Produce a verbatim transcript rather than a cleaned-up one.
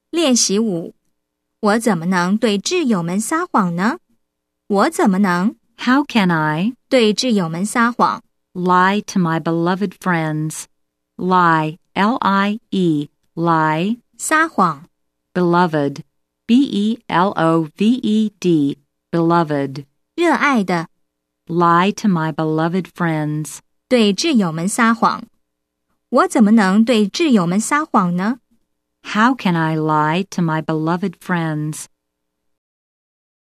练习五，我怎么能对挚友们撒谎呢？我怎么能 How can I 对挚友们撒谎？ lie to my beloved friends? Lie, L I E, lie, 撒谎 beloved, B E L O V E D, beloved. 热爱的 Lie to my beloved friends. 对挚友们撒谎。我怎么能对挚友们撒谎呢？ How can I lie to my beloved friends?